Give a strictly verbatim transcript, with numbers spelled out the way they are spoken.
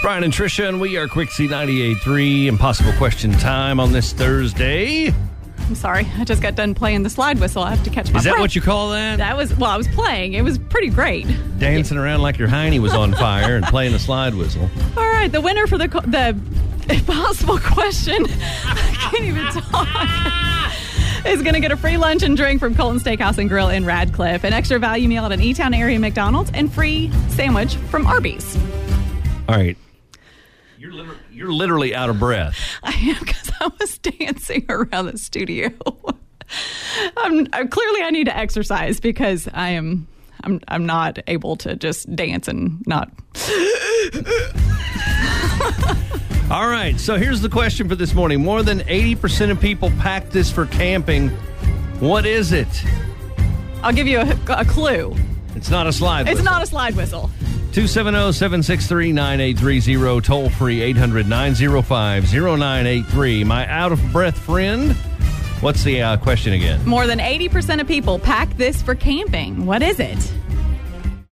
Brian and Tricia, and we are Quixie ninety-eight point three. Impossible question time on this Thursday. I'm sorry. I just got done playing the slide whistle. I have to catch my Is that breath. what you call that? That was, well, I was playing. It was pretty great. Dancing around like your hiney was on fire and playing the slide whistle. All right. The winner for the the impossible question, I can't even talk, is going to get a free lunch and drink from Colton Steakhouse and Grill in Radcliffe, an extra value meal at an E-Town area McDonald's, and free sandwich from Arby's. All right. You're literally, you're literally out of breath. I am, because I was dancing around the studio. I'm, I'm clearly I need to exercise because I am I'm I'm not able to just dance and not. All right, so here's the question for this morning. More than eighty percent of people pack this for camping. What is it? I'll give you a, a clue. It's not a slide whistle. It's not a slide whistle. two seven zero, seven six three, nine eight three zero, toll free eight hundred, nine oh five, oh nine eight three. My out-of-breath friend, what's the uh, question again? More than eighty percent of people pack this for camping. What is it?